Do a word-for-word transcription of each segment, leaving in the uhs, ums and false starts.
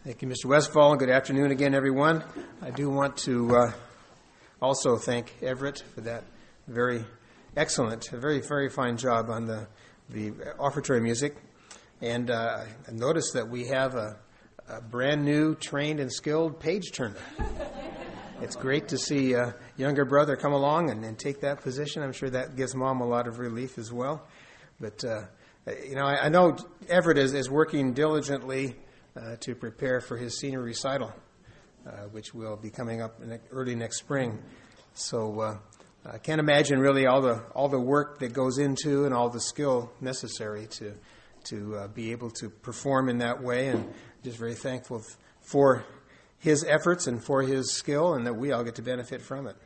Thank you, Mister Westfall. Good afternoon again, everyone. I do want to uh, also thank Everett for that very excellent, very, very fine job on the, the offertory music. And uh, I noticed that we have a, a brand new, trained, and skilled page turner. It's great to see a younger brother come along and, and take that position. I'm sure that gives Mom a lot of relief as well. But, uh, you know, I, I know Everett is, is working diligently Uh, to prepare for his senior recital, uh, which will be coming up in early next spring. So uh, I can't imagine really all the all the work that goes into and all the skill necessary to to uh, be able to perform in that way. And just very thankful for his efforts and for his skill, and that we all get to benefit from it.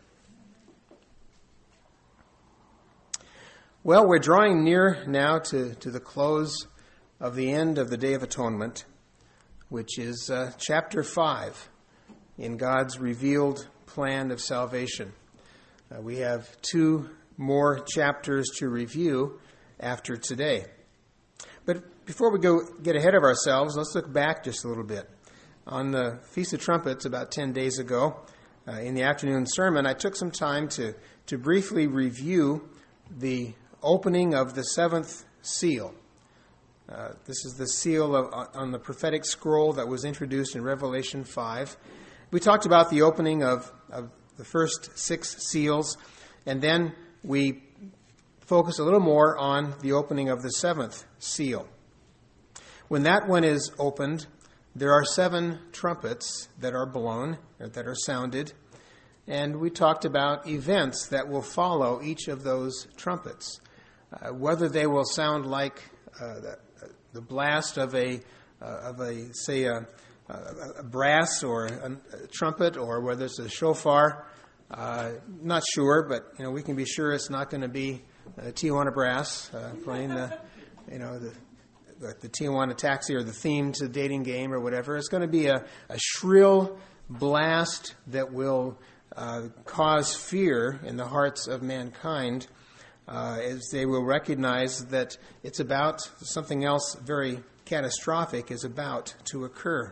Well, we're drawing near now to, to the close of the end of the Day of Atonement, which is uh, chapter five in God's revealed plan of salvation. Uh, we have two more chapters to review after today. But before we go get ahead of ourselves, let's look back just a little bit. On the Feast of Trumpets about ten days ago, uh, in the afternoon sermon, I took some time to, to briefly review the opening of the seventh seal. Uh, this is the seal of, on the prophetic scroll that was introduced in Revelation five. We talked about the opening of, of the first six seals, and then we focused a little more on the opening of the seventh seal. When that one is opened, there are seven trumpets that are blown, or that are sounded, and we talked about events that will follow each of those trumpets, uh, whether they will sound like uh, the, the blast of a, uh, of a say, a, a brass or a, a trumpet, or whether it's a shofar. Uh, not sure, but you know we can be sure it's not going to be uh, Tijuana Brass uh, playing the, you know, the, the the Tijuana Taxi or the theme to the dating game or whatever. It's going to be a, a shrill blast that will uh, cause fear in the hearts of mankind, Uh, as they will recognize that it's about something else very catastrophic is about to occur.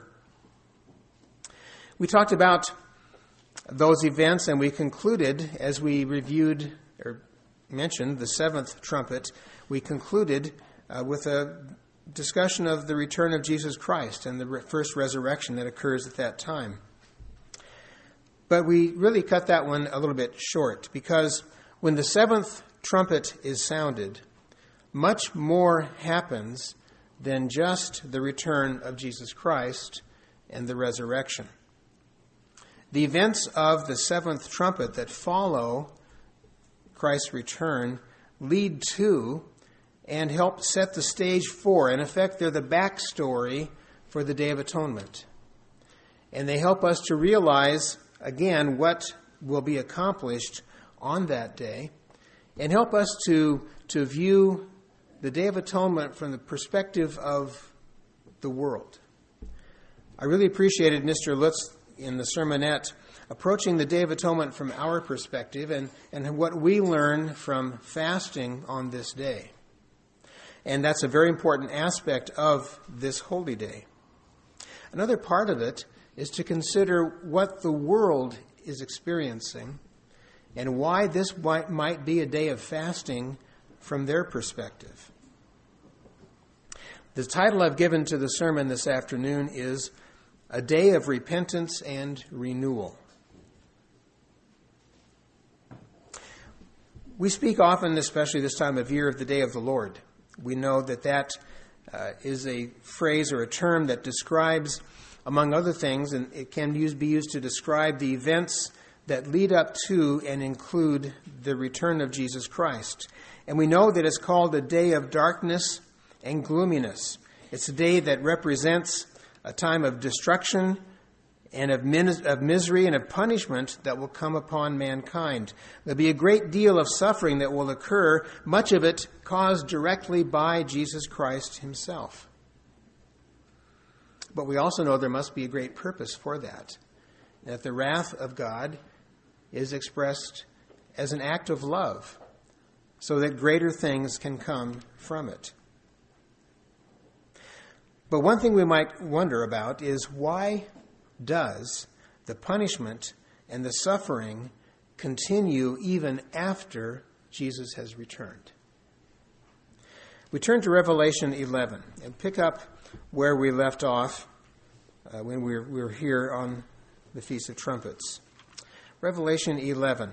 We talked about those events, and we concluded, as we reviewed or mentioned the seventh trumpet, we concluded uh, with a discussion of the return of Jesus Christ and the re- first resurrection that occurs at that time. But we really cut that one a little bit short, because when the seventh trumpet is sounded, much more happens than just the return of Jesus Christ and the resurrection. The events of the seventh trumpet that follow Christ's return lead to and help set the stage for, in effect, they're the backstory for the Day of Atonement. And they help us to realize, again, what will be accomplished on that day, and help us to, to view the Day of Atonement from the perspective of the world. I really appreciated Mister Lutz in the sermonette approaching the Day of Atonement from our perspective and, and what we learn from fasting on this day. And that's a very important aspect of this holy day. Another part of it is to consider what the world is experiencing and why this might be a day of fasting from their perspective. The title I've given to the sermon this afternoon is A Day of Repentance and Renewal. We speak often, especially this time of year, of the Day of the Lord. We know that that uh, is a phrase or a term that describes, among other things, and it can use, be used to describe the events that lead up to and include the return of Jesus Christ. And we know that it's called a day of darkness and gloominess. It's a day that represents a time of destruction and of, min- of misery and of punishment that will come upon mankind. There'll be a great deal of suffering that will occur, much of it caused directly by Jesus Christ himself. But we also know there must be a great purpose for that, that the wrath of God is expressed as an act of love, so that greater things can come from it. But one thing we might wonder about is, why does the punishment and the suffering continue even after Jesus has returned? We turn to Revelation eleven and pick up where we left off uh, when we were, we were here on the Feast of Trumpets. Revelation eleven,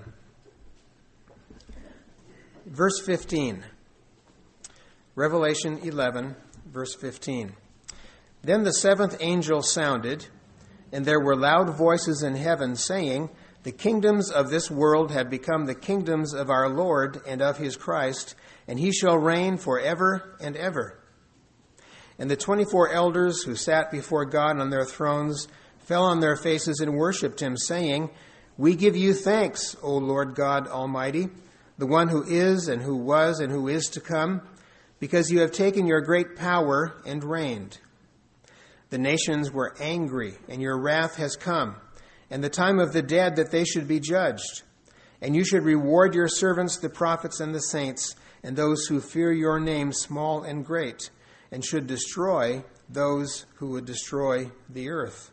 verse fifteen. Revelation eleven, verse fifteen. Then the seventh angel sounded, and there were loud voices in heaven saying, "The kingdoms of this world have become the kingdoms of our Lord and of his Christ, and he shall reign forever and ever." And the twenty-four elders who sat before God on their thrones fell on their faces and worshipped him, saying, "We give you thanks, O Lord God Almighty, the one who is and who was and who is to come, because you have taken your great power and reigned. The nations were angry, and your wrath has come, and the time of the dead that they should be judged. And you should reward your servants, the prophets and the saints, and those who fear your name, small and great, and should destroy those who would destroy the earth."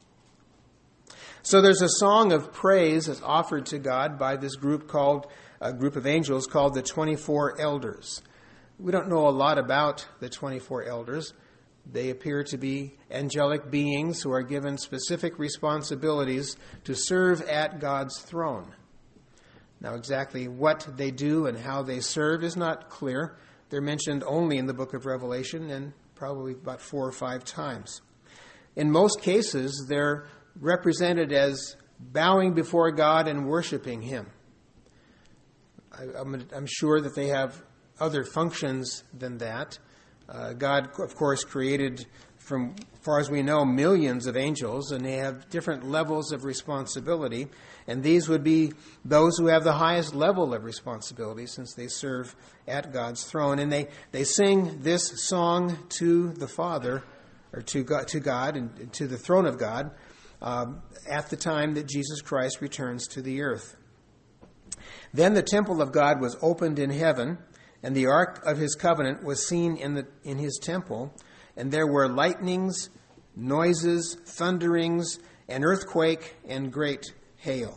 So there's a song of praise that's offered to God by this group called, a group of angels called the twenty-four elders. We don't know a lot about the twenty-four elders. They appear to be angelic beings who are given specific responsibilities to serve at God's throne. Now, exactly what they do and how they serve is not clear. They're mentioned only in the book of Revelation, and probably about four or five times. In most cases, they're represented as bowing before God and worshiping him. I, I'm, I'm sure that they have other functions than that. Uh, God, of course, created, from far as we know, millions of angels, and they have different levels of responsibility. And these would be those who have the highest level of responsibility, since they serve at God's throne. And they, they sing this song to the Father, or to God, to God and to the throne of God, um, at the time that Jesus Christ returns to the earth. Then the temple of God was opened in heaven, and the ark of his covenant was seen in the in his temple, and there were lightnings, noises, thunderings, an earthquake, and great hail.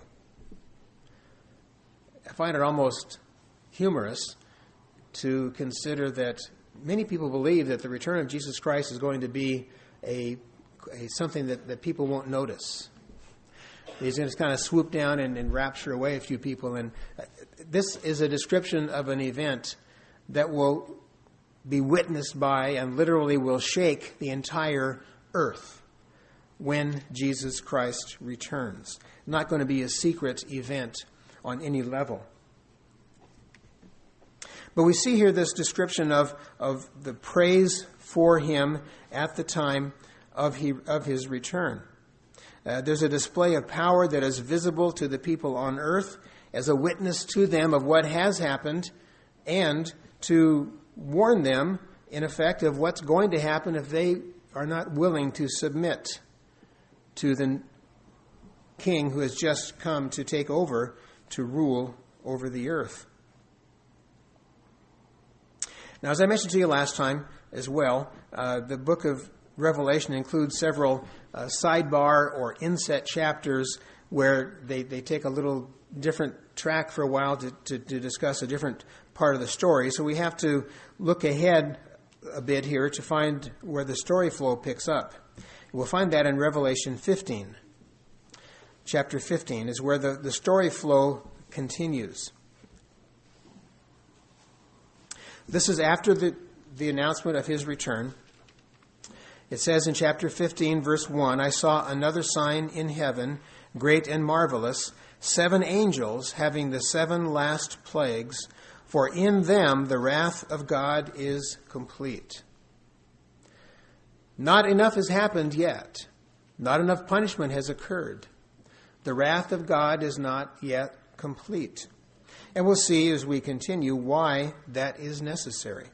I find it almost humorous to consider that many people believe that the return of Jesus Christ is going to be a, a something that, that people won't notice. He's going to kind of swoop down and, and rapture away a few people. And this is a description of an event that will be witnessed by and literally will shake the entire earth when Jesus Christ returns. Not going to be a secret event on any level. But we see here this description of, of the praise for him at the time of, he, of his return. Uh, there's a display of power that is visible to the people on earth as a witness to them of what has happened, and to warn them, in effect, of what's going to happen if they are not willing to submit to the king who has just come to take over, to rule over the earth. Now, as I mentioned to you last time as well, uh, the book of Revelation includes several uh, sidebar or inset chapters where they, they take a little different track for a while to, to, to discuss a different part of the story. So we have to look ahead a bit here to find where the story flow picks up. We'll find that in Revelation fifteen. Chapter fifteen is where the, the story flow continues. This is after the, the announcement of his return. It says in chapter fifteen, verse one, "I saw another sign in heaven, great and marvelous, seven angels having the seven last plagues, for in them the wrath of God is complete." Not enough has happened yet. Not enough punishment has occurred. The wrath of God is not yet complete. And we'll see as we continue why that is necessary.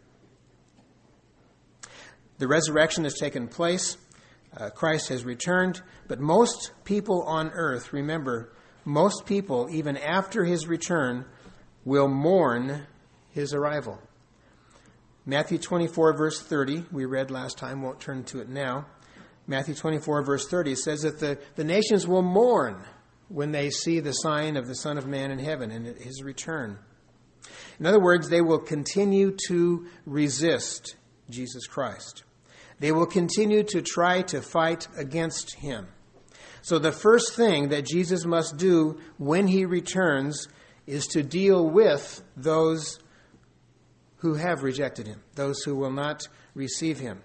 The resurrection has taken place. Uh, Christ has returned. But most people on earth, remember, most people, even after his return, will mourn his arrival. Matthew twenty-four, verse thirty, we read last time, won't turn to it now. Matthew twenty-four, verse thirty says that the, the nations will mourn when they see the sign of the Son of Man in heaven and his return. In other words, they will continue to resist Jesus Christ. They will continue to try to fight against him. So the first thing that Jesus must do when he returns is to deal with those who have rejected him, those who will not receive him.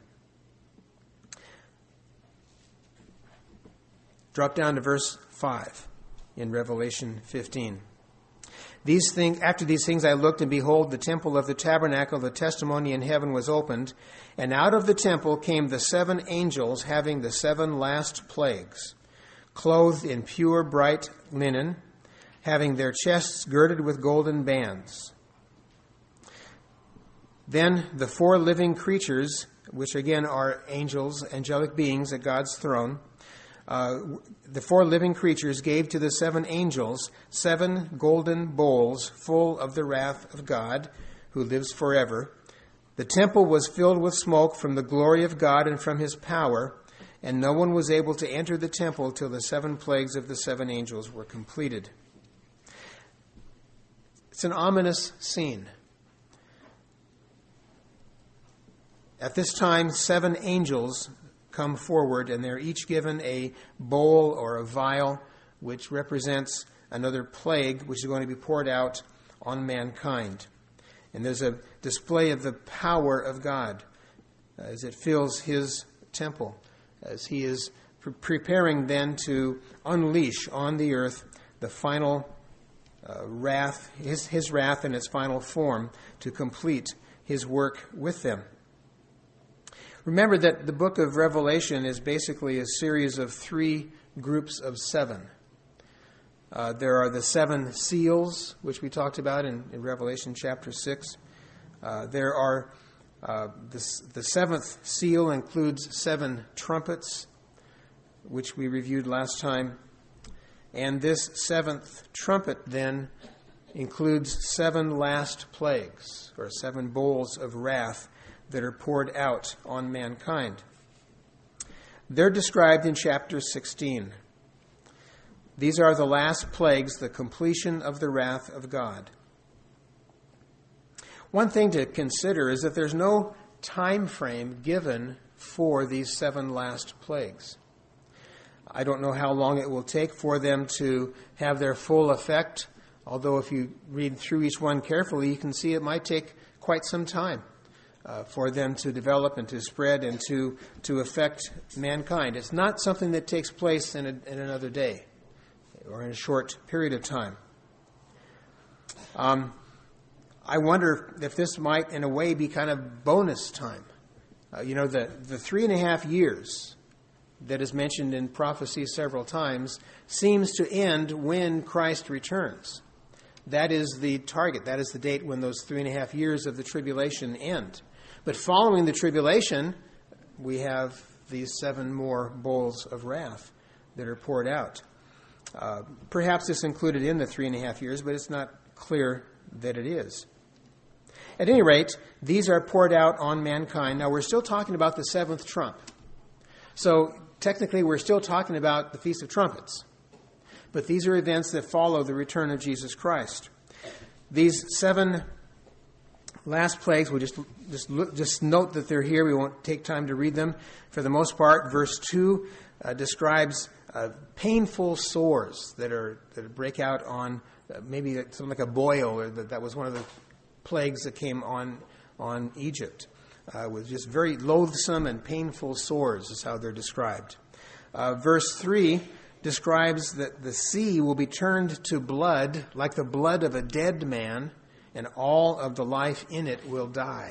Drop down to verse five in Revelation fifteen. These things, after these things I looked, and behold, the temple of the tabernacle of the testimony in heaven was opened, and out of the temple came the seven angels having the seven last plagues, clothed in pure bright linen, having their chests girded with golden bands. Then the four living creatures, which again are angels, angelic beings at God's throne, uh, the four living creatures gave to the seven angels seven golden bowls full of the wrath of God, who lives forever. The temple was filled with smoke from the glory of God and from his power, and no one was able to enter the temple till the seven plagues of the seven angels were completed. It's an ominous scene. At this time, seven angels come forward, and they're each given a bowl or a vial, which represents another plague, which is going to be poured out on mankind. And there's a display of the power of God as it fills his temple, as he is pre- preparing then to unleash on the earth the final uh, wrath, his, his wrath in its final form, to complete his work with them. Remember that the book of Revelation is basically a series of three groups of seven. Uh, there are the seven seals, which we talked about in, in Revelation chapter six. Uh, there are uh, the, the seventh seal includes seven trumpets, which we reviewed last time. And this seventh trumpet then includes seven last plagues, or seven bowls of wrath that are poured out on mankind. They're described in chapter sixteen. These are the last plagues, the completion of the wrath of God. One thing to consider is that there's no time frame given for these seven last plagues. I don't know how long it will take for them to have their full effect, although if you read through each one carefully, you can see it might take quite some time Uh, for them to develop and to spread and to, to affect mankind. It's not something that takes place in, a, in another day or in a short period of time. Um, I wonder if this might, in a way, be kind of bonus time. Uh, you know, the, the three and a half years that is mentioned in prophecy several times seems to end when Christ returns. That is the target. That is the date when those three and a half years of the tribulation end. But following the tribulation, we have these seven more bowls of wrath that are poured out. Uh, perhaps this included in the three and a half years, but it's not clear that it is. At any rate, these are poured out on mankind. Now, we're still talking about the seventh trump. So, technically, we're still talking about the Feast of Trumpets. But these are events that follow the return of Jesus Christ. These seven last plagues, we'll just just look, just note that they're here. We won't take time to read them. For the most part, verse two uh, describes uh, painful sores that are that break out on uh, maybe something like a boil, or that, that was one of the plagues that came on on Egypt. Uh, with just very loathsome and painful sores is how they're described. Uh, verse three describes that the sea will be turned to blood, like the blood of a dead man, and all of the life in it will die.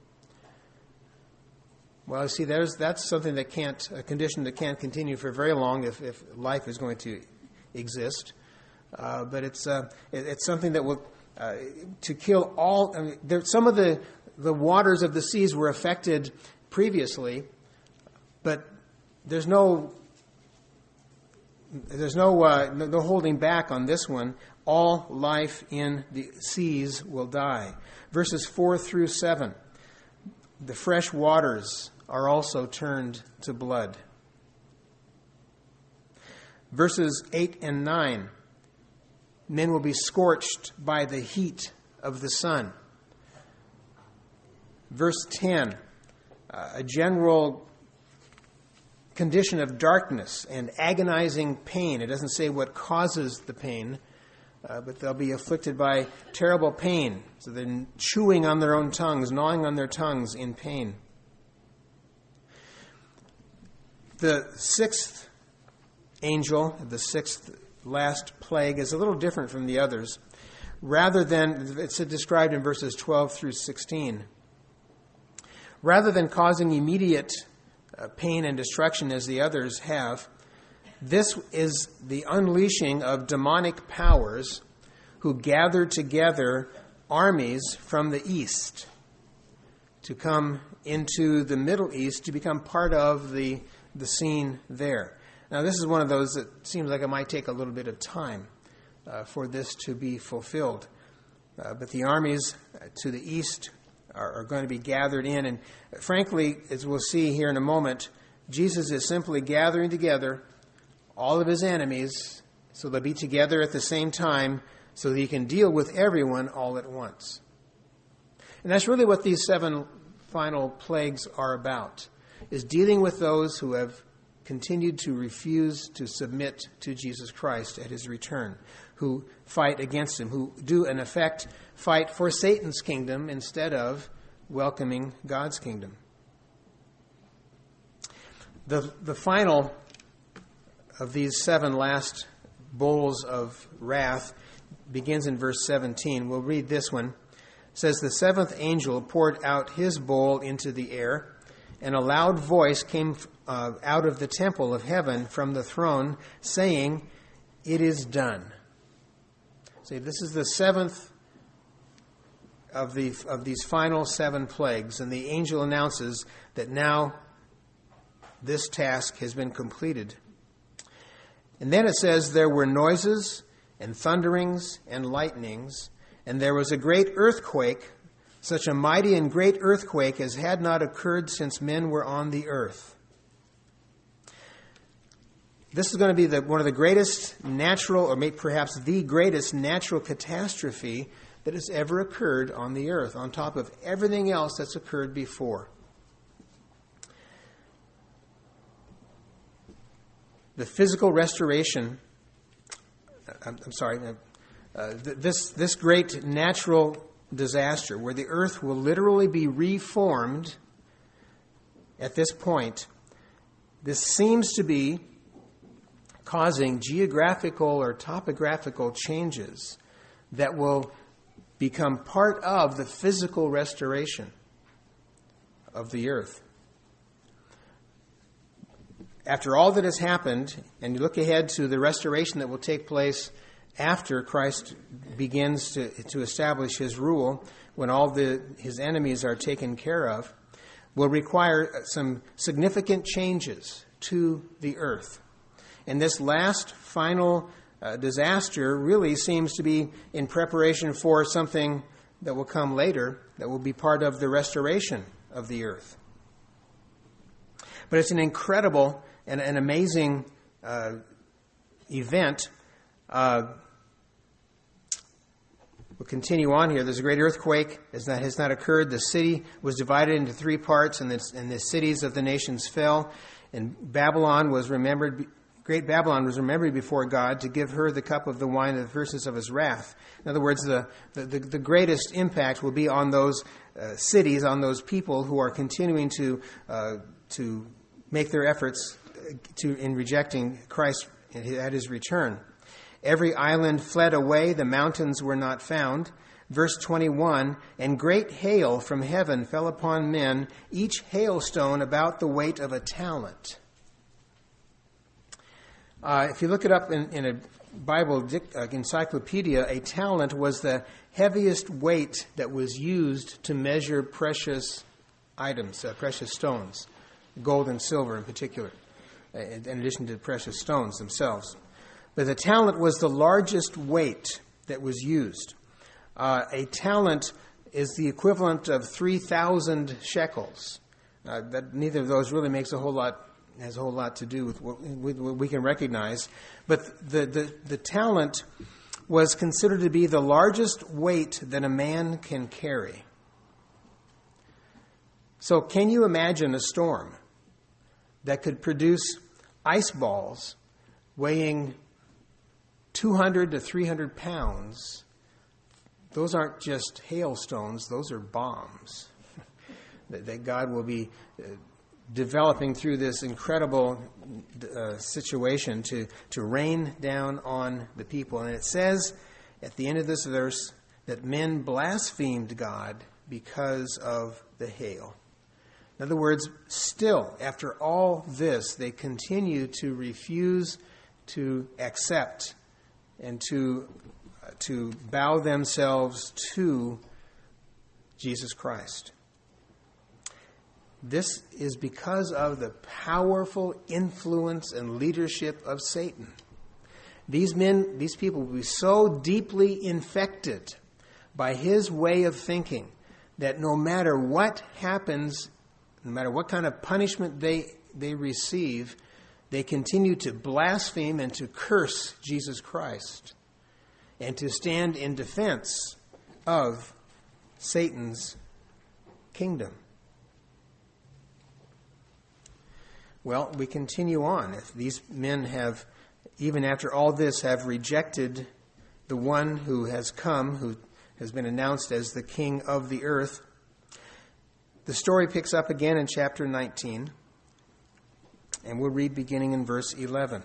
Well, you see, there's, that's something that can't, a condition that can't continue for very long if, if life is going to exist. Uh, but it's uh, it, it's something that will, uh, to kill all, I mean, there, some of the, the waters of the seas were affected previously, but there's no, there's no, uh, no, no holding back on this one. All life in the seas will die. Verses four through seven. the fresh waters are also turned to blood. Verses eight and nine, men will be scorched by the heat of the sun. Verse ten, uh, a general condition of darkness and agonizing pain. It doesn't say what causes the pain, uh, but they'll be afflicted by terrible pain. So they're chewing on their own tongues, gnawing on their tongues in pain. The sixth angel, the sixth last plague, is a little different from the others. Rather than, it's described in verses twelve through sixteen. Rather than causing immediate uh, pain and destruction as the others have, this is the unleashing of demonic powers who gather together armies from the east to come into the Middle East to become part of the, the scene there. Now, this is one of those that seems like it might take a little bit of time uh, for this to be fulfilled. Uh, but the armies to the east are, are going to be gathered in. And frankly, as we'll see here in a moment, Jesus is simply gathering together all of his enemies so they'll be together at the same time so that he can deal with everyone all at once. And that's really what these seven final plagues are about, is dealing with those who have continued to refuse to submit to Jesus Christ at his return, who fight against him, who do, in effect, fight for Satan's kingdom instead of welcoming God's kingdom. The, the final of these seven last bowls of wrath begins in verse seventeen. We'll read this one. It says, "The seventh angel poured out his bowl into the air, and a loud voice came uh, out of the temple of heaven from the throne, saying, 'It is done.'" See, this is the seventh of the of these final seven plagues, and the angel announces that now this task has been completed. And then it says, "There were noises and thunderings and lightnings, and there was a great earthquake, such a mighty and great earthquake as had not occurred since men were on the earth." This is going to be the, one of the greatest natural, or maybe perhaps the greatest natural catastrophe that has ever occurred on the earth, on top of everything else that's occurred before. The physical restoration, I'm, I'm sorry, uh, this, this great natural disaster where the earth will literally be reformed at this point, this seems to be causing geographical or topographical changes that will become part of the physical restoration of the earth. After all that has happened, and you look ahead to the restoration that will take place after Christ begins to, to establish his rule, when all the his enemies are taken care of, will require some significant changes to the earth. And this last final uh, disaster really seems to be in preparation for something that will come later that will be part of the restoration of the earth. But it's an incredible and an amazing uh, event. Uh, we'll continue on here. There's a great earthquake that has not occurred. The city was divided into three parts, and the, and the cities of the nations fell. And Babylon was remembered, great Babylon was remembered before God to give her the cup of the wine of the fierceness of his wrath. In other words, the, the, the, the greatest impact will be on those uh, cities, on those people who are continuing to uh, to make their efforts to in rejecting Christ at his return. Every island fled away, the mountains were not found. Verse twenty-one, "And great hail from heaven fell upon men, each hailstone about the weight of a talent." Uh, if you look it up in, in a Bible uh, encyclopedia, a talent was the heaviest weight that was used to measure precious items, uh, precious stones, gold and silver in particular, in addition to the precious stones themselves. But the talent was the largest weight that was used. Uh, a talent is the equivalent of three thousand shekels. Uh, that neither of those really makes a whole lot has a whole lot to do with what, with what we can recognize. But the, the, the talent was considered to be the largest weight that a man can carry. So can you imagine a storm that could produce ice balls weighing two hundred to three hundred pounds? Those aren't just hailstones, those are bombs that, that God will be uh, developing through this incredible uh, situation to, to rain down on the people. And it says at the end of this verse that men blasphemed God because of the hail. In other words, still, after all this, they continue to refuse to accept and to, uh, to bow themselves to Jesus Christ. This is because of the powerful influence and leadership of Satan. These men, these people will be so deeply infected by his way of thinking that no matter what happens, no matter what kind of punishment they, they receive, they continue to blaspheme and to curse Jesus Christ and to stand in defense of Satan's kingdom. Well, we continue on. If these men have, even after all this, have rejected the one who has come, who has been announced as the King of the earth, the story picks up again in chapter nineteen, and we'll read beginning in verse eleven.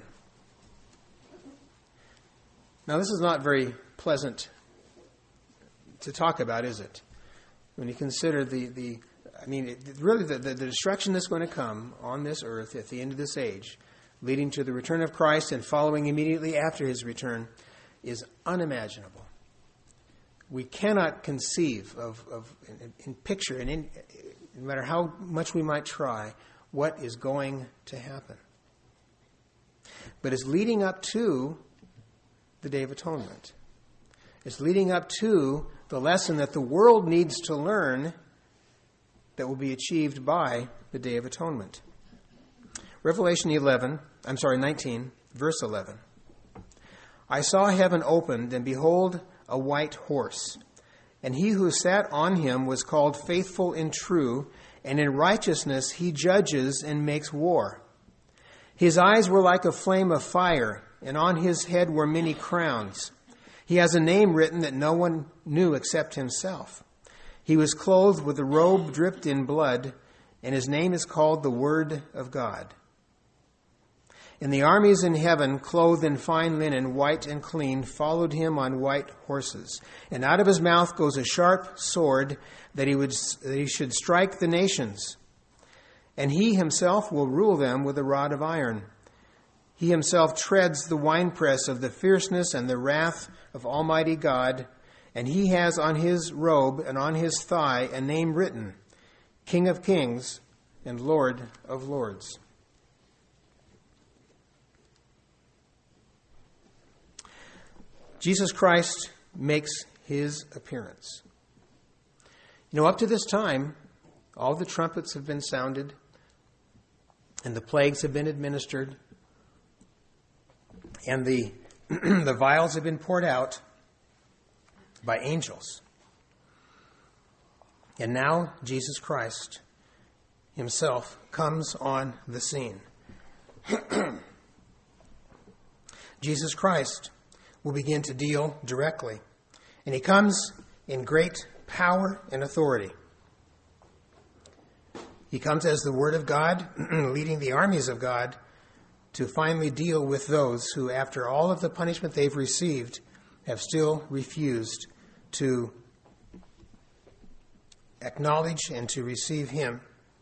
Now, this is not very pleasant to talk about, is it? When you consider the... the I mean, it, really, the, the, the destruction that's going to come on this earth at the end of this age, leading to the return of Christ and following immediately after his return, is unimaginable. We cannot conceive of, of in, in picture, and in, no matter how much we might try, what is going to happen. But it's leading up to the Day of Atonement. It's leading up to the lesson that the world needs to learn that will be achieved by the Day of Atonement. Revelation eleven, I'm sorry, nineteen, verse eleven. I saw heaven opened, and behold, a white horse. And he who sat on him was called Faithful and True, and in righteousness he judges and makes war. His eyes were like a flame of fire, and on his head were many crowns. He has a name written that no one knew except himself. He was clothed with a robe dripped in blood, and his name is called the Word of God. And the armies in heaven, clothed in fine linen, white and clean, followed him on white horses. And out of his mouth goes a sharp sword, that he would that he should strike the nations. And he himself will rule them with a rod of iron. He himself treads the winepress of the fierceness and the wrath of Almighty God. And he has on his robe and on his thigh a name written, King of Kings and Lord of Lords. Jesus Christ makes his appearance. You know, up to this time, all the trumpets have been sounded and the plagues have been administered and the, the vials have been poured out by angels. And now Jesus Christ himself comes on the scene. Jesus Christ will begin to deal directly. And he comes in great power and authority. He comes as the Word of God, leading the armies of God to finally deal with those who, after all of the punishment they've received, have still refused to acknowledge and to receive him.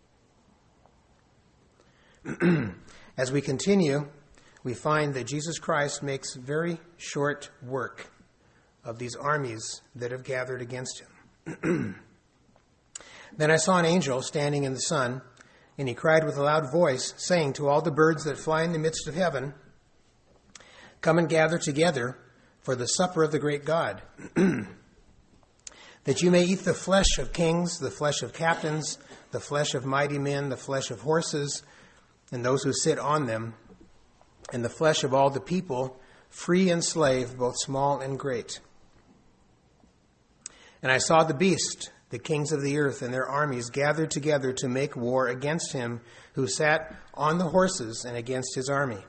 As we continue, we find that Jesus Christ makes very short work of these armies that have gathered against him. Then I saw an angel standing in the sun, and he cried with a loud voice, saying to all the birds that fly in the midst of heaven, "Come and gather together for the supper of the great God. that you may eat the flesh of kings, the flesh of captains, the flesh of mighty men, the flesh of horses, and those who sit on them, and the flesh of all the people, free and slave, both small and great. And I saw the beast, the kings of the earth, and their armies gathered together to make war against him who sat on the horses and against his army.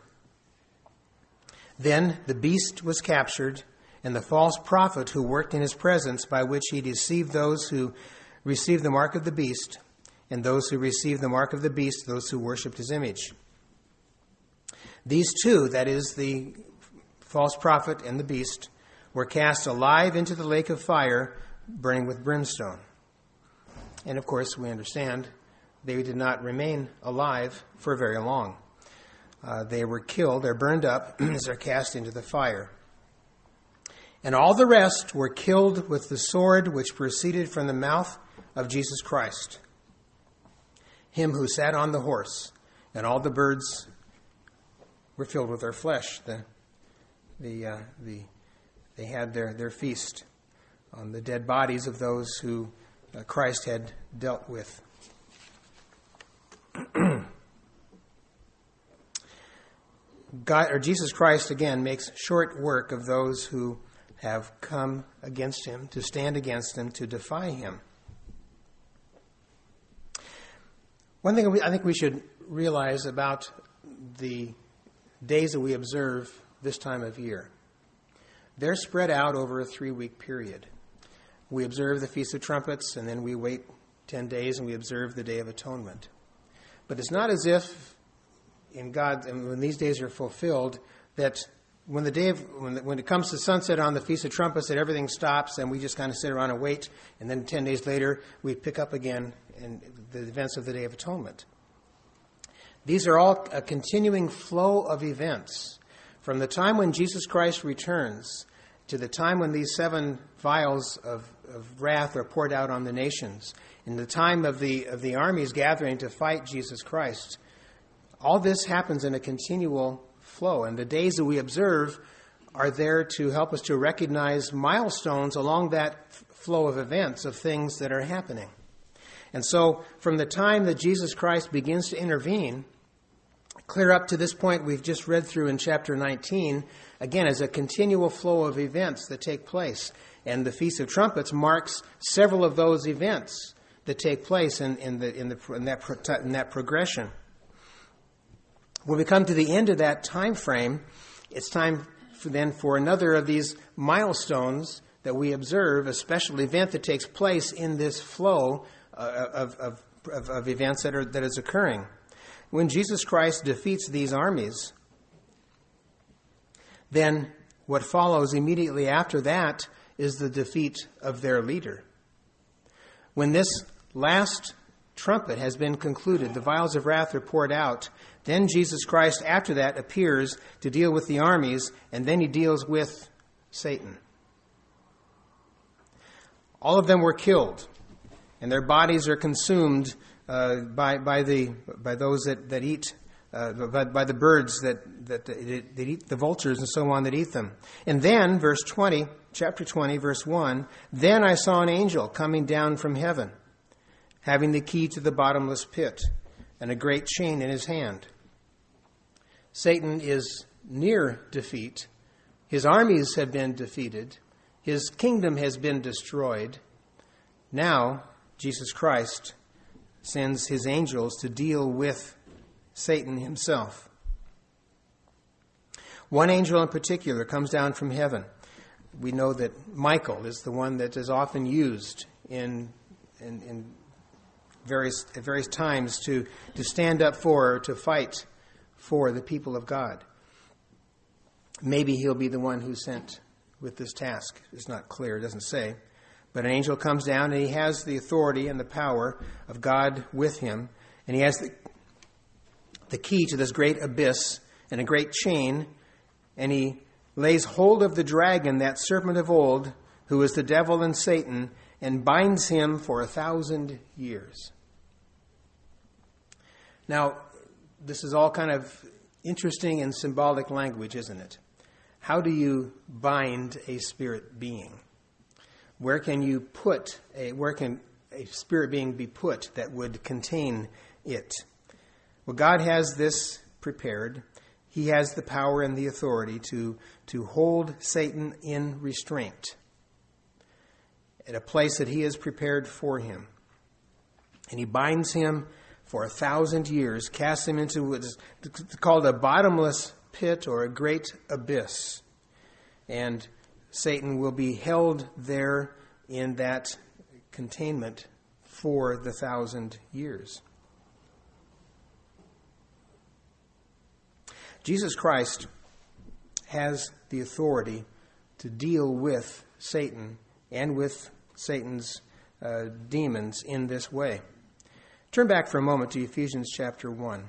Then the beast was captured, and the false prophet who worked in his presence, by which he deceived those who received the mark of the beast, and those who received the mark of the beast, those who worshipped his image. These two, that is, the false prophet and the beast, were cast alive into the lake of fire, burning with brimstone. And of course, we understand they did not remain alive for very long. Uh, they were killed, they're burned up as they're cast into the fire. And all the rest were killed with the sword which proceeded from the mouth of Jesus Christ, him who sat on the horse, and all the birds were filled with their flesh. The, the, uh, the, they had their, their feast on the dead bodies of those who uh, Christ had dealt with. God, or Jesus Christ, again, makes short work of those who have come against him, to stand against him, to defy him. One thing I think we should realize about the days that we observe this time of year, they're spread out over a three-week period. We observe the Feast of Trumpets, and then we wait ten days and we observe the Day of Atonement. But it's not as if in God, and when these days are fulfilled, that when the day of, when, the, when it comes to sunset on the Feast of Trumpets, that everything stops and we just kind of sit around and wait, and then ten days later we pick up again in the events of the Day of Atonement. These are all a continuing flow of events from the time when Jesus Christ returns to the time when these seven vials of, of wrath are poured out on the nations, in the time of the of the armies gathering to fight Jesus Christ. All this happens in a continual flow, and the days that we observe are there to help us to recognize milestones along that f- flow of events, of things that are happening. And so from the time that Jesus Christ begins to intervene, clear up to this point we've just read through in chapter nineteen, again, is a continual flow of events that take place. And the Feast of Trumpets marks several of those events that take place in, in, the, in, the, in, that, pro- in that progression. When we come to the end of that time frame, it's time for then for another of these milestones that we observe, a special event that takes place in this flow uh, of, of, of, of events that are that is occurring. When Jesus Christ defeats these armies, then what follows immediately after that is the defeat of their leader. When this last trumpet has been concluded, the vials of wrath are poured out, then Jesus Christ, after that, appears to deal with the armies, and then he deals with Satan. All of them were killed, and their bodies are consumed uh, by by the by those that, that eat, uh, by, by the birds that, that that eat the vultures and so on that eat them. And then, verse twenty, chapter twenty, verse one, then I saw an angel coming down from heaven, having the key to the bottomless pit, and a great chain in his hand. Satan is near defeat. His armies have been defeated. His kingdom has been destroyed. Now, Jesus Christ sends his angels to deal with Satan himself. One angel in particular comes down from heaven. We know that Michael is the one that is often used in, in, in various at various times to, to stand up for or to fight for the people of God. Maybe he'll be the one who's sent with this task. It's not clear, it doesn't say. But an angel comes down and he has the authority and the power of God with him. And he has the, the key to this great abyss and a great chain. And he lays hold of the dragon, that serpent of old, who is the devil and Satan, and binds him for a thousand years. Now, this is all kind of interesting and symbolic language, isn't it? How do you bind a spirit being? Where can you put a, where can a spirit being be put that would contain it? Well, God has this prepared. He has the power and the authority to, to hold Satan in restraint at a place that he has prepared for him. And he binds him for a thousand years, casts him into what is called a bottomless pit or a great abyss. And Satan will be held there in that containment for the thousand years. Jesus Christ has the authority to deal with Satan and with Satan's uh, demons in this way. Turn back for a moment to Ephesians chapter one.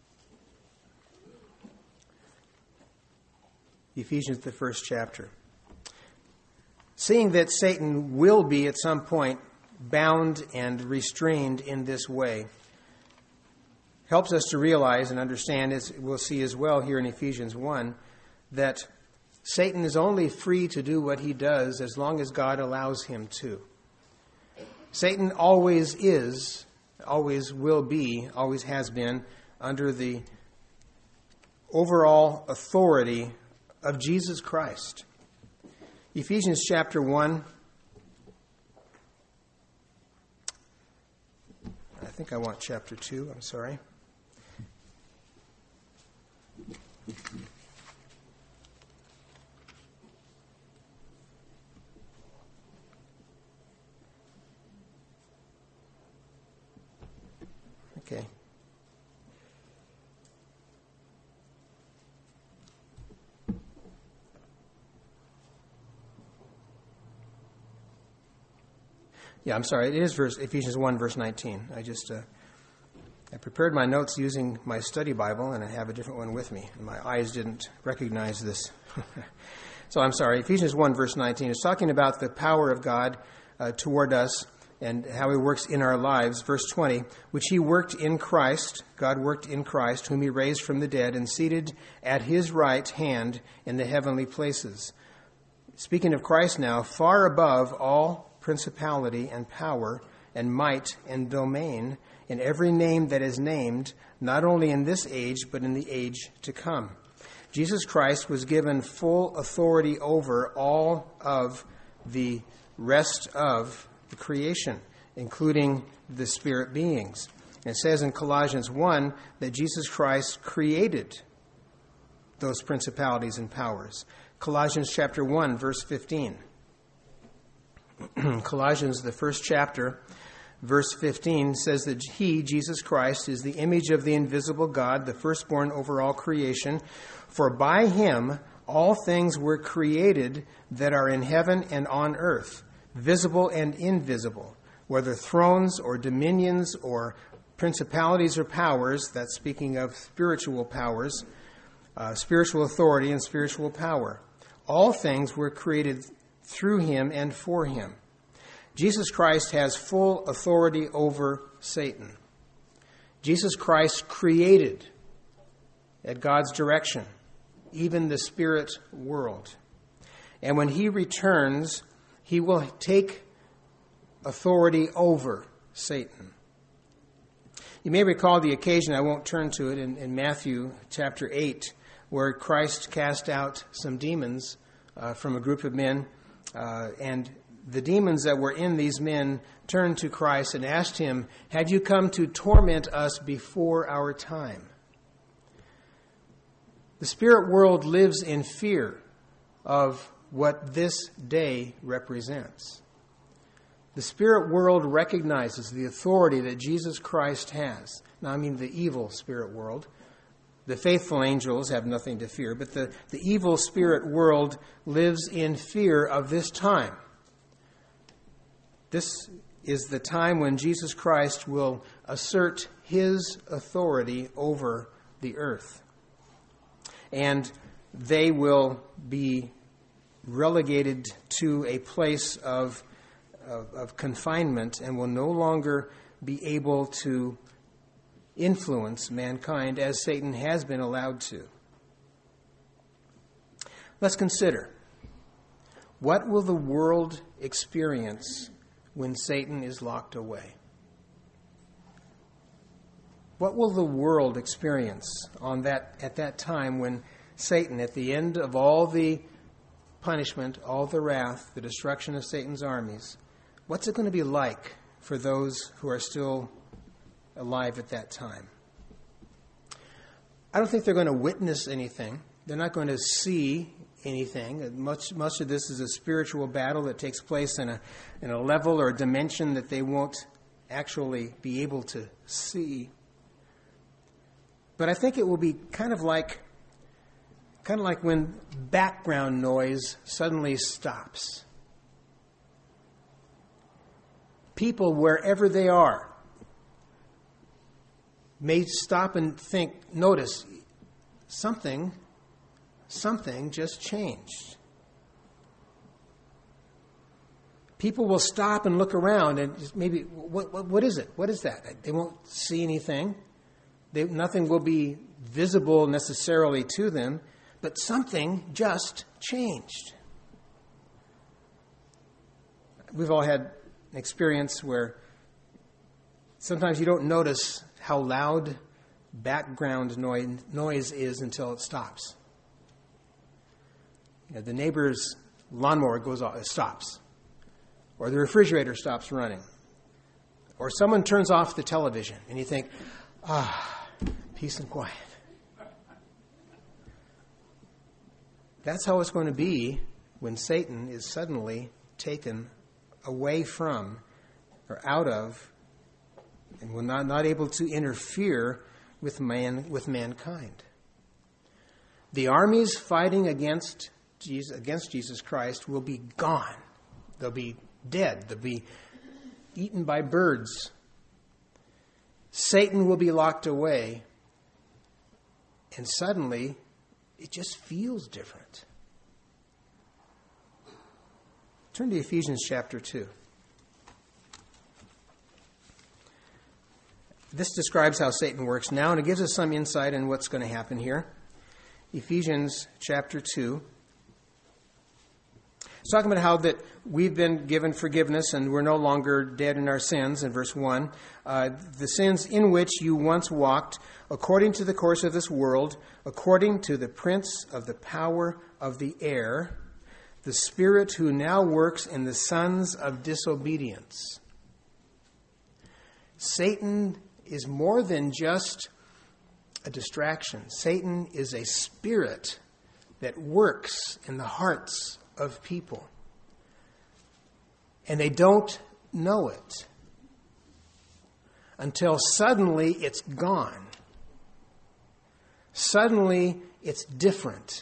Ephesians, the first chapter. Seeing that Satan will be at some point bound and restrained in this way, helps us to realize and understand, as we'll see as well here in Ephesians one, that Satan is only free to do what he does as long as God allows him to. Satan always is, always will be, always has been, under the overall authority of Jesus Christ. Ephesians chapter one. I think I want chapter two, I'm sorry. Okay. Yeah, I'm sorry. It is verse Ephesians one, verse nineteen. I just uh, I prepared my notes using my study Bible, and I have a different one with me. And my eyes didn't recognize this. So I'm sorry. Ephesians one, verse nineteen is talking about the power of God uh, toward us and how he works in our lives. Verse twenty, which he worked in Christ, God worked in Christ, whom he raised from the dead and seated at his right hand in the heavenly places. Speaking of Christ now, far above all principality and power and might and domain in every name that is named, not only in this age, but in the age to come. Jesus Christ was given full authority over all of the rest of the creation, including the spirit beings. And it says in Colossians one that Jesus Christ created those principalities and powers. Colossians chapter one, verse fifteen. Colossians, the first chapter, verse fifteen, says that he, Jesus Christ, is the image of the invisible God, the firstborn over all creation. For by him all things were created that are in heaven and on earth, visible and invisible, whether thrones or dominions or principalities or powers. That's speaking of spiritual powers, uh, spiritual authority and spiritual power. All things were created through him and for him. Jesus Christ has full authority over Satan. Jesus Christ created, at God's direction, even the spirit world. And when he returns, he will take authority over Satan. You may recall the occasion, I won't turn to it, in, in Matthew chapter eight, where Christ cast out some demons uh, from a group of men. Uh, and the demons that were in these men turned to Christ and asked him, "Had you come to torment us before our time?" The spirit world lives in fear of what this day represents. The spirit world recognizes the authority that Jesus Christ has. Now, I mean the evil spirit world. The faithful angels have nothing to fear, but the, the evil spirit world lives in fear of this time. This is the time when Jesus Christ will assert his authority over the earth. And they will be relegated to a place of, of, of confinement and will no longer be able to influence mankind as Satan has been allowed to. Let's consider, What will the world experience when Satan is locked away? What will the world experience on that at that time when Satan, at the end of all the punishment, all the wrath, the destruction of Satan's armies, what's it going to be like for those who are still alive at that time? I don't think they're going to witness anything. They're not going to see anything. Much much of this is a spiritual battle that takes place in a in a level or a dimension that they won't actually be able to see. But I think it will be kind of like kind of like when background noise suddenly stops. People, wherever they are, may stop and think, notice, something, something just changed. People will stop and look around and just maybe, what, what, what is it? What is that? They won't see anything. They, nothing will be visible necessarily to them, but something just changed. We've all had an experience where sometimes you don't notice how loud background noise, noise is until it stops. You know, the neighbor's lawnmower goes off, it stops. Or the refrigerator stops running. Or someone turns off the television and you think, ah, peace and quiet. That's how it's going to be when Satan is suddenly taken away from or out of and will not, not able to interfere with man with mankind. The armies fighting against Jesus, against Jesus Christ will be gone. They'll be dead. They'll be eaten by birds. Satan will be locked away. And suddenly, it just feels different. Turn to Ephesians chapter two. This describes how Satan works now, and it gives us some insight in what's going to happen here. Ephesians chapter two. It's talking about how that we've been given forgiveness and we're no longer dead in our sins, in verse one. Uh, the sins in which you once walked, according to the course of this world, according to the prince of the power of the air, the spirit who now works in the sons of disobedience. Satan is more than just a distraction. Satan is a spirit that works in the hearts of people. And they don't know it until suddenly it's gone. Suddenly it's different.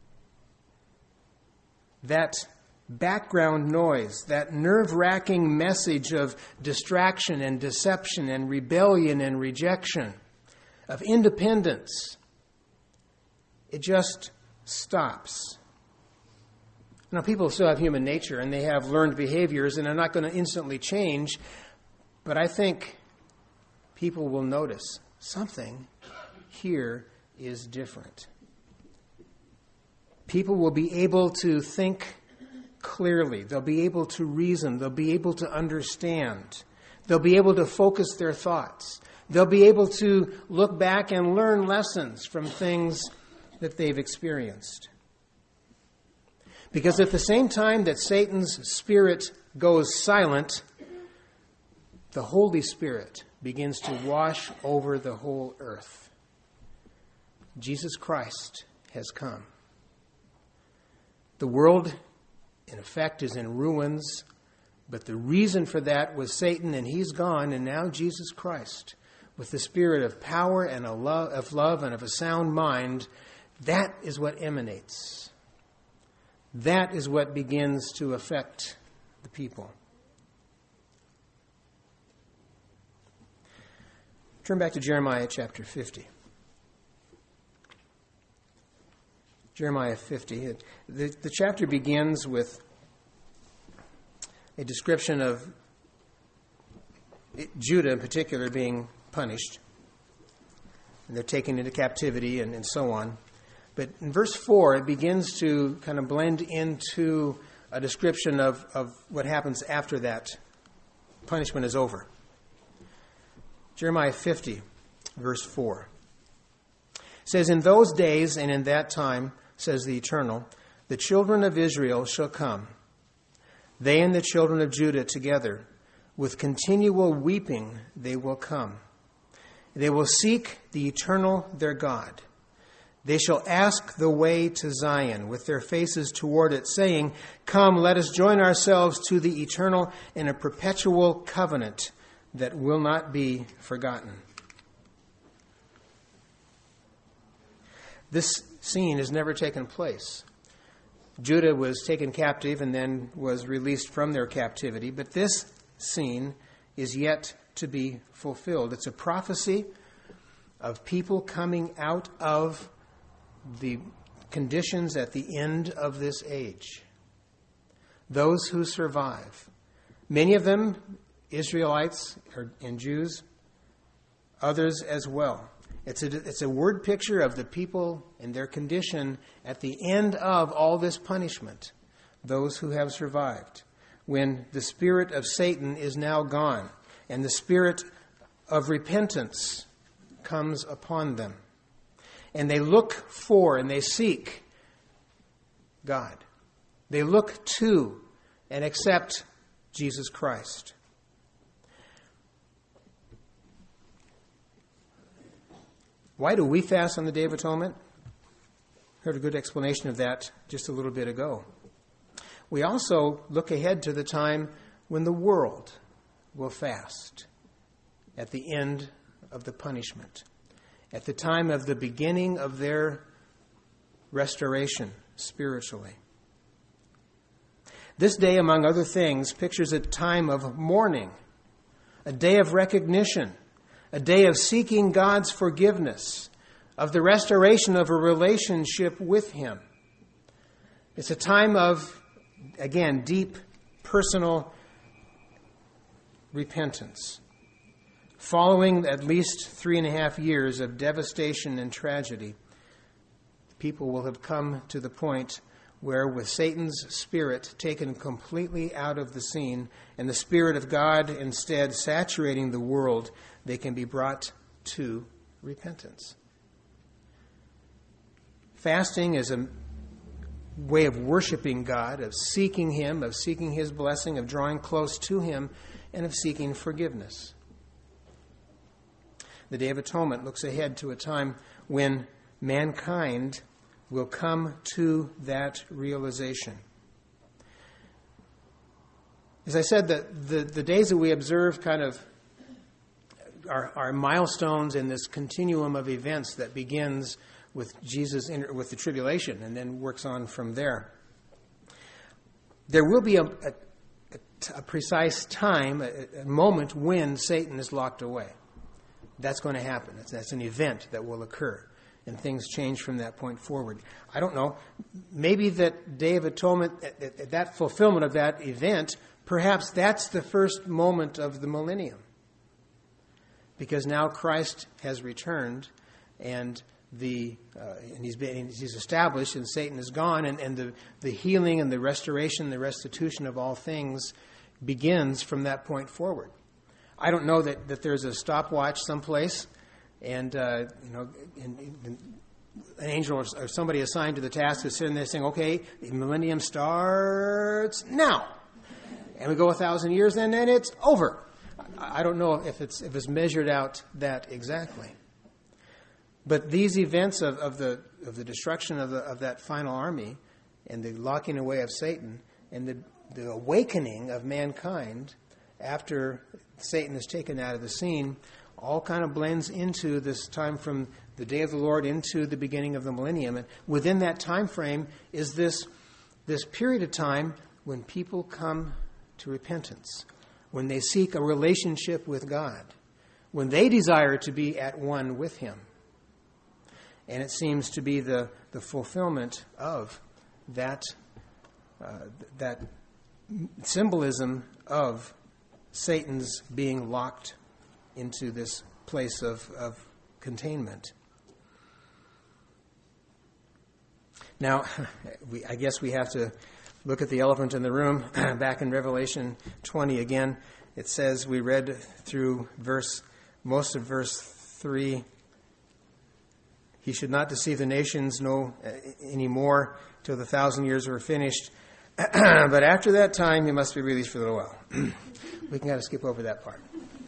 That background noise, that nerve-wracking message of distraction and deception and rebellion and rejection, of independence, it just stops. Now, people still have human nature and they have learned behaviors and they're not going to instantly change, but I think people will notice something here is different. People will be able to think clearly. They'll be able to reason. They'll be able to understand. They'll be able to focus their thoughts. They'll be able to look back and learn lessons from things that they've experienced. Because at the same time that Satan's spirit goes silent, the Holy Spirit begins to wash over the whole earth. Jesus Christ has come. The world, in effect, is in ruins, but the reason for that was Satan, and he's gone, and now Jesus Christ, with the spirit of power and a love, of love and of a sound mind, that is what emanates. That is what begins to affect the people. Turn back to Jeremiah chapter fifty. Jeremiah fifty. The, the chapter begins with a description of Judah in particular being punished. And they're taken into captivity and, and so on. But in verse four, it begins to kind of blend into a description of, of what happens after that punishment is over. Jeremiah fifty, verse four. It says, "In those days and in that time, says the Eternal, the children of Israel shall come, they and the children of Judah together. With continual weeping they will come. They will seek the Eternal their God. They shall ask the way to Zion with their faces toward it, saying, Come, let us join ourselves to the Eternal in a perpetual covenant that will not be forgotten." This scene has never taken place. Judah was taken captive and then was released from their captivity, but this scene is yet to be fulfilled. It's a prophecy of people coming out of the conditions at the end of this age. Those who survive. Many of them Israelites and Jews, others as well. It's a, it's a word picture of the people and their condition at the end of all this punishment. Those who have survived. When the spirit of Satan is now gone and the spirit of repentance comes upon them. And they look for and they seek God. They look to and accept Jesus Christ. Why do we fast on the Day of Atonement? Heard a good explanation of that just a little bit ago. We also look ahead to the time when the world will fast at the end of the punishment, at the time of the beginning of their restoration spiritually. This day, among other things, pictures a time of mourning, a day of recognition, a day of seeking God's forgiveness, of the restoration of a relationship with Him. It's a time of, again, deep personal repentance. Following at least three and a half years of devastation and tragedy, people will have come to the point where, with Satan's spirit taken completely out of the scene and the Spirit of God instead saturating the world, they can be brought to repentance. Fasting is a way of worshiping God, of seeking Him, of seeking His blessing, of drawing close to Him, and of seeking forgiveness. The Day of Atonement looks ahead to a time when mankind will come to that realization. As I said, the, the, the days that we observe kind of are, are milestones in this continuum of events that begins with Jesus, with the tribulation, and then works on from there. There will be a, a, a precise time, a, a moment when Satan is locked away. That's going to happen. That's, that's an event that will occur. And things change from that point forward. I don't know. Maybe that Day of Atonement, that fulfillment of that event, perhaps that's the first moment of the millennium. Because now Christ has returned, and the uh, and he's been he's established, and Satan is gone, and, and the, the healing and the restoration, the restitution of all things begins from that point forward. I don't know that, that there's a stopwatch someplace, and uh, you know, and, and an angel or, or somebody assigned to the task is sitting there saying, "Okay, the millennium starts now," and we go a thousand years, and then it's over. I, I don't know if it's if it's measured out that exactly. But these events of, of the of the destruction of the of that final army, and the locking away of Satan, and the the awakening of mankind after Satan is taken out of the scene, all kind of blends into this time from the day of the Lord into the beginning of the millennium. And within that time frame is this this period of time when people come to repentance, when they seek a relationship with God, when they desire to be at one with Him. And it seems to be the, the fulfillment of that uh, that symbolism of Satan's being locked into this place of, of containment. Now, we, I guess we have to look at the elephant in the room, back in Revelation twenty again, it says, we read through verse, most of verse three, he should not deceive the nations no uh, anymore till the thousand years were finished. But after that time, he must be released for a little while. We can kind of skip over that part.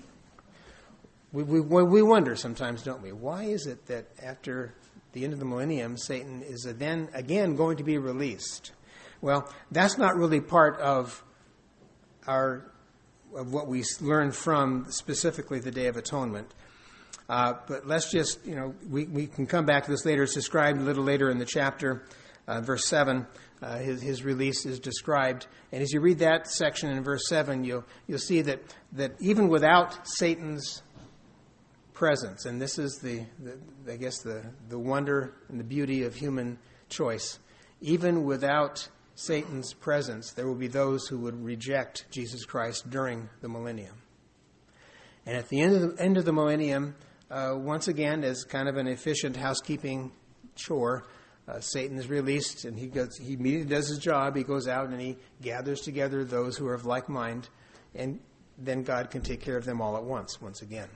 We, we, we wonder sometimes, don't we? Why is it that after the end of the millennium, Satan is then again going to be released? Well, that's not really part of our of what we learn from specifically the Day of Atonement. Uh, but let's just, you know, we, we can come back to this later. It's described a little later in the chapter, uh, verse seven. Uh, his, his release is described. And as you read that section in verse seven, you'll, you'll see that, that even without Satan's presence, and this is the, the I guess, the, the wonder and the beauty of human choice, even without Satan's presence, there will be those who would reject Jesus Christ during the millennium. And at the end of the, end of the millennium, uh, once again, as kind of an efficient housekeeping chore, uh, Satan is released, and he goes. He immediately does his job. He goes out and he gathers together those who are of like mind, and then God can take care of them all at once. Once again,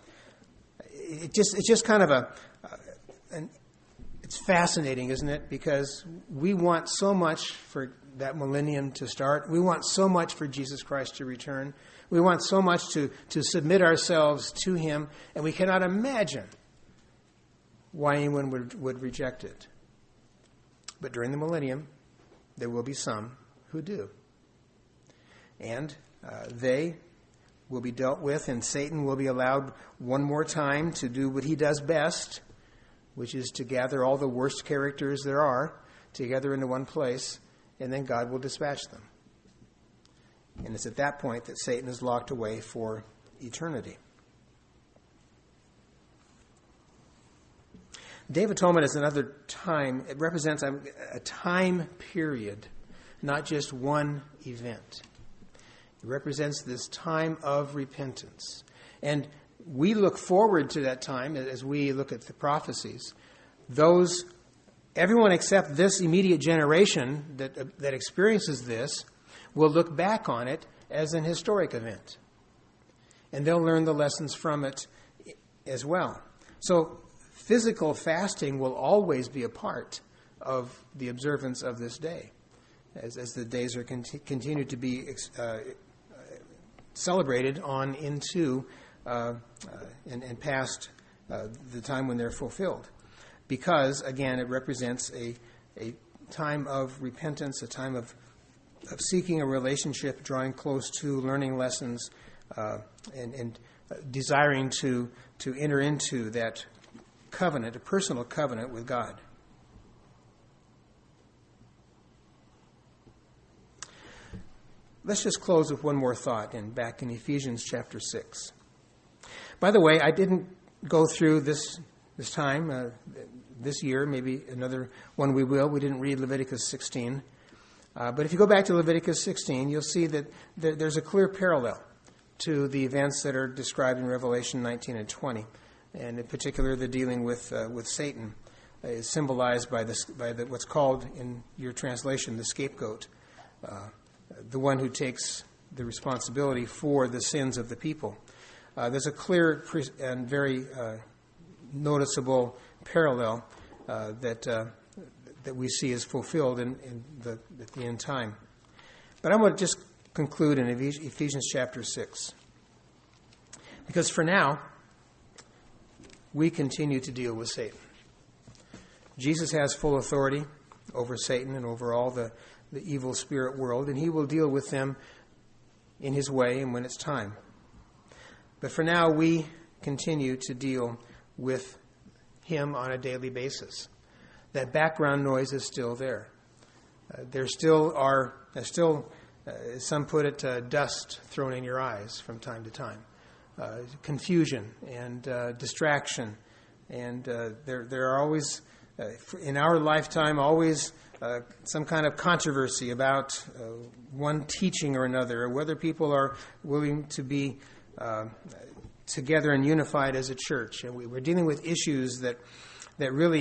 it just it's just kind of a, uh, an, it's fascinating, isn't it? Because we want so much for that millennium to start. We want so much for Jesus Christ to return. We want so much to, to submit ourselves to him, and we cannot imagine why anyone would, would reject it. But during the millennium, there will be some who do. And uh, they will be dealt with, and Satan will be allowed one more time to do what he does best, which is to gather all the worst characters there are together into one place, and then God will dispatch them. And it's at that point that Satan is locked away for eternity. Day of Atonement is another time. It represents a, a time period, not just one event. It represents this time of repentance. And we look forward to that time as we look at the prophecies. Those, everyone except this immediate generation that, uh, that experiences this will look back on it as an historic event. And they'll learn the lessons from it as well. So physical fasting will always be a part of the observance of this day, as, as the days are conti- continue to be uh, celebrated on into uh, uh, and, and past uh, the time when they're fulfilled. Because, again, it represents a, a time of repentance, a time of, of seeking a relationship, drawing close to, learning lessons, uh, and, and uh, desiring to, to enter into that covenant, a personal covenant with God. Let's just close with one more thought, and back in Ephesians chapter six. By the way, I didn't go through this this time, uh, this year, maybe another one we will. We didn't read Leviticus sixteen. Uh, but if you go back to Leviticus sixteen, you'll see that there, there's a clear parallel to the events that are described in Revelation nineteen and twenty. And in particular, the dealing with uh, with Satan uh, is symbolized by, this, by the, what's called, in your translation, the scapegoat, uh, the one who takes the responsibility for the sins of the people. Uh, there's a clear and very uh, noticeable parallel uh, that uh, that we see is fulfilled in, in the, at the end time. But I want to just conclude in Ephesians chapter six. Because for now, we continue to deal with Satan. Jesus has full authority over Satan and over all the, the evil spirit world, and he will deal with them in his way and when it's time. But for now, we continue to deal with him on a daily basis. That background noise is still there. Uh, there still are, uh, still, uh, as some put it, uh, dust thrown in your eyes from time to time. Uh, confusion and uh, distraction, and uh, there there are always, uh, in our lifetime, always uh, some kind of controversy about uh, one teaching or another, or whether people are willing to be uh, together and unified as a church. And we, we're dealing with issues that that really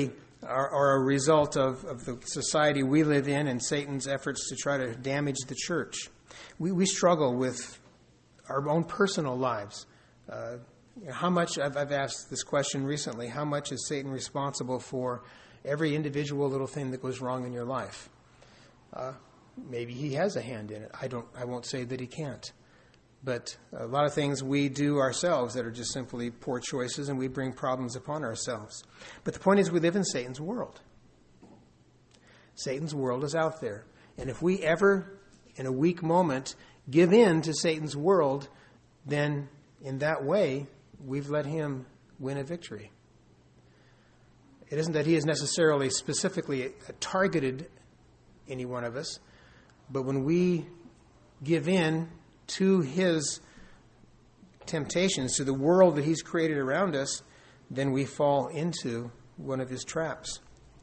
are, are a result of, of the society we live in and Satan's efforts to try to damage the church. We, we struggle with our own personal lives. Uh, how much, I've, I've asked this question recently, how much is Satan responsible for every individual little thing that goes wrong in your life? Uh, maybe he has a hand in it. I don't. I won't say that he can't. But a lot of things we do ourselves that are just simply poor choices, and we bring problems upon ourselves. But the point is, we live in Satan's world. Satan's world is out there. And if we ever, in a weak moment, give in to Satan's world, then in that way, we've let him win a victory. It isn't that he has necessarily specifically targeted any one of us, but when we give in to his temptations, to the world that he's created around us, then we fall into one of his traps.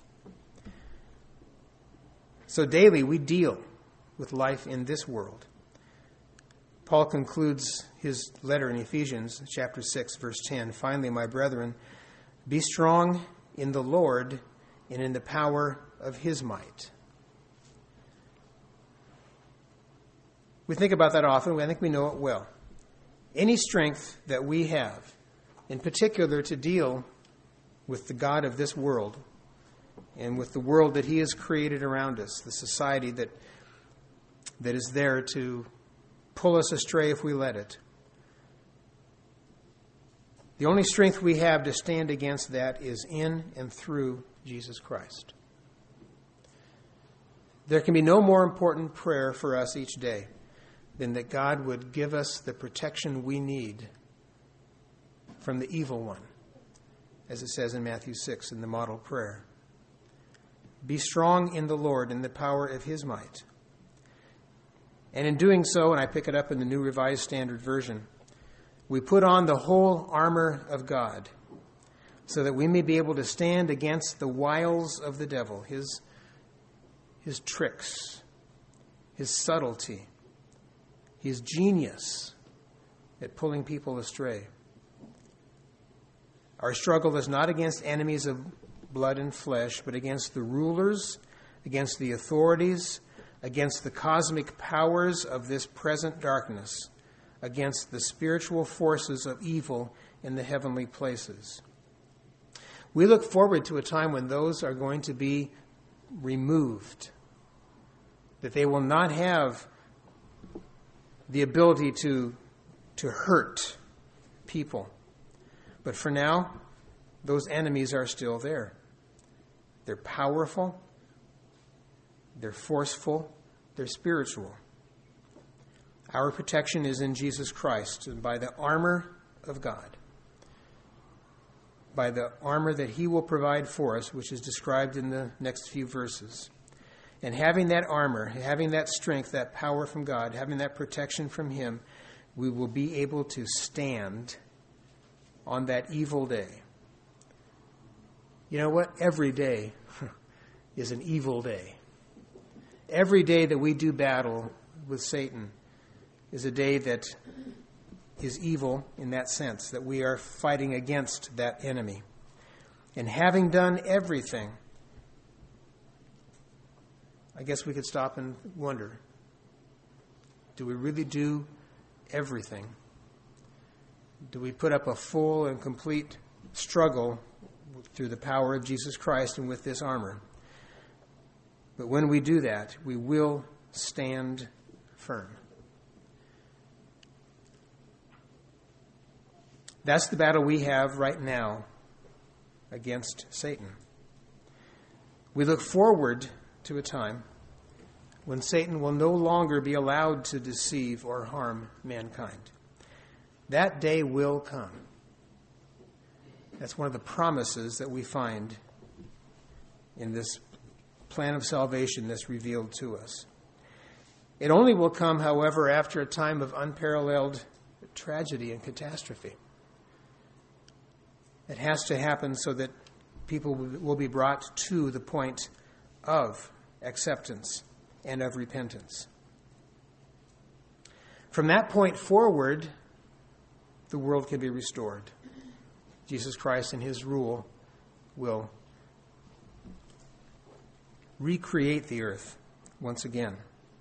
So daily we deal with life in this world. Paul concludes his letter in Ephesians chapter six, verse ten. Finally, my brethren, be strong in the Lord and in the power of his might. We think about that often. I think we know it well. Any strength that we have, in particular to deal with the God of this world and with the world that he has created around us, the society that that is there to pull us astray if we let it. The only strength we have to stand against that is in and through Jesus Christ. There can be no more important prayer for us each day than that God would give us the protection we need from the evil one, as it says in Matthew six in the model prayer. Be strong in the Lord in the power of his might. And in doing so, and I pick it up in the New Revised Standard Version, we put on the whole armor of God so that we may be able to stand against the wiles of the devil, his, his tricks, his subtlety, his genius at pulling people astray. Our struggle is not against enemies of blood and flesh, but against the rulers, against the authorities, against the cosmic powers of this present darkness, against the spiritual forces of evil in the heavenly places. We look forward to a time when those are going to be removed, that they will not have the ability to, to hurt people. But for now, those enemies are still there. They're powerful, they're forceful, they're spiritual. Our protection is in Jesus Christ and by the armor of God, by the armor that he will provide for us, which is described in the next few verses. And having that armor, having that strength, that power from God, having that protection from him, we will be able to stand on that evil day. You know what? Every day is an evil day. Every day that we do battle with Satan is a day that is evil in that sense, that we are fighting against that enemy. And having done everything, I guess we could stop and wonder, do we really do everything? Do we put up a full and complete struggle through the power of Jesus Christ and with this armor? But when we do that, we will stand firm. That's the battle we have right now against Satan. We look forward to a time when Satan will no longer be allowed to deceive or harm mankind. That day will come. That's one of the promises that we find in this plan of salvation that's revealed to us. It only will come, however, after a time of unparalleled tragedy and catastrophe. It has to happen so that people will be brought to the point of acceptance and of repentance. From that point forward, the world can be restored. Jesus Christ and his rule will recreate the earth once again.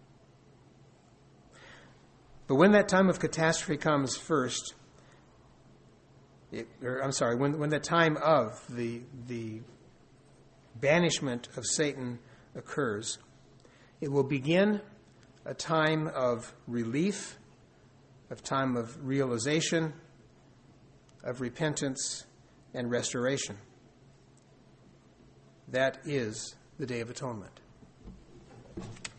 But when that time of catastrophe comes first, it, or I'm sorry, when, when the time of the, the banishment of Satan occurs, it will begin a time of relief, a time of realization, of repentance and restoration. That is the Day of Atonement.